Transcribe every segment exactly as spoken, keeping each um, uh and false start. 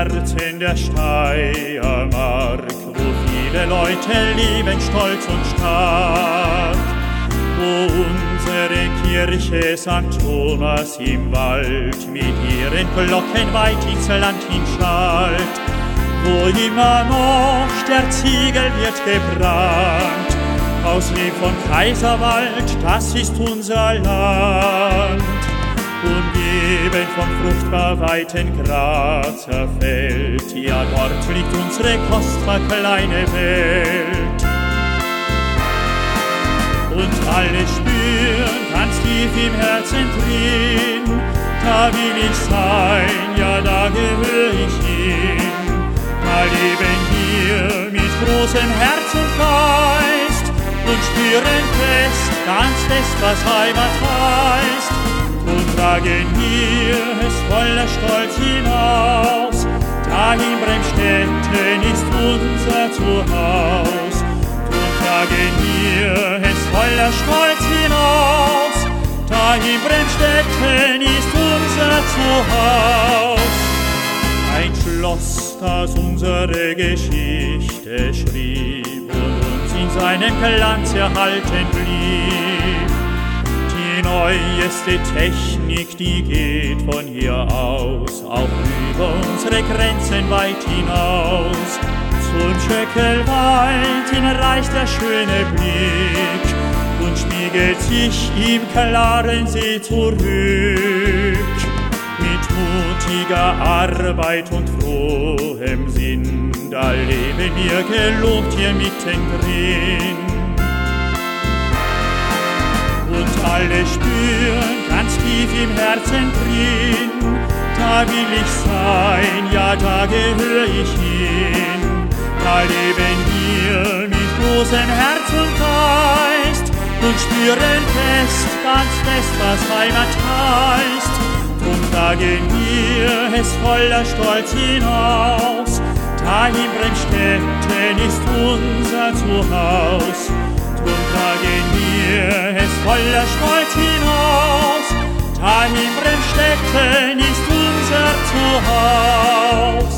Herzen der Steiermark, wo viele Leute leben stolz und stark, wo unsere Kirche Sankt Thomas im Wald mit ihren Glocken weit ins Land hinschallt, wo immer noch der Ziegel wird gebrannt, aus Lehm von Kaiserwald, das ist unser Land. Umgeben vom fruchtbar weiten Grazer Feld, ja dort liegt unsere kostbar kleine Welt. Und alle spüren ganz tief im Herzen drin, da will ich sein, ja da gehöre ich hin. Da leben wir mit großem Herz und Geist und spüren fest, ganz fest, was Heimat heißt. Und tragen wir es voller Stolz hinaus, da in Bremstetten ist unser Zuhaus. Und tragen wir es voller Stolz hinaus, da in Bremstetten ist unser Zuhaus. Ein Schloss, das unsere Geschichte schrieb und uns in seinem Glanz erhalten blieb. Die neueste Technik, die geht von hier aus, auch über unsere Grenzen weit hinaus. Zum Schöckelwald hin reicht der schöne Blick und spiegelt sich im klaren See zurück. Mit mutiger Arbeit und frohem Sinn, da leben wir gelobt hier mittendrin. Und alle spüren ganz tief im Herzen drin, da will ich sein, ja da gehöre ich hin. Da leben wir mit großem Herz und Geist und spüren fest, ganz fest, was Heimat heißt. Drum tragen wir es voller Stolz hinaus, da in Bremstetten ist unser Zuhaus. Drum tragen wir es voller Stolz hinaus, da in Bremstetten ist unser Zuhaus.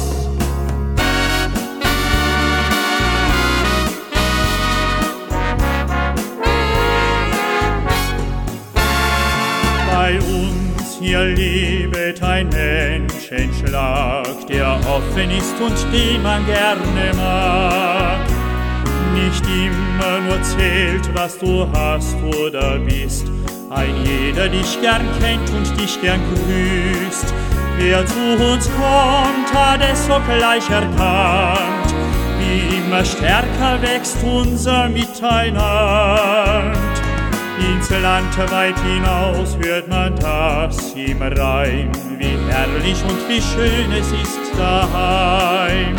Bei uns hier lebet ein Menschenschlag, der offen ist und den man gerne mag. Nicht immer nur zählt, was du hast oder bist, ein jeder dich gern kennt und dich gern grüßt. Wer zu uns kommt, hat es sogleich erkannt, wie immer stärker wächst unser Miteinander. Ins Land weit hinaus hört man das im Reim, wie herrlich und wie schön es ist daheim.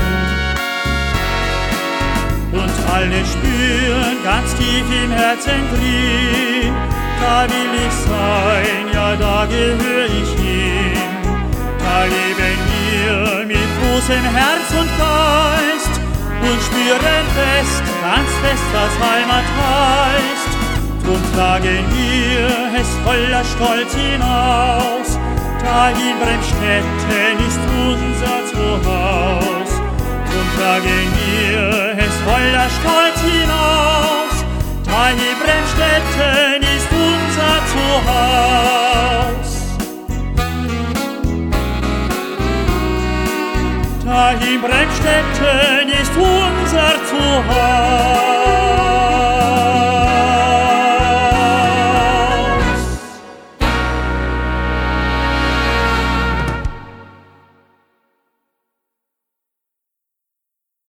Und alle spüren ganz tief im Herzen drin, da will ich sein, ja da gehöre ich hin. Da leben wir mit großem Herz und Geist und spüren fest, ganz fest, was Heimat heißt. Drum tragen wir es voller Stolz hinaus, da in Bremstetten ist unser Zuhaus. Drum tragen wir es voller Stolz hinaus, da in Bremstetten ist unser Zuhaus. Da in Bremstetten ist unser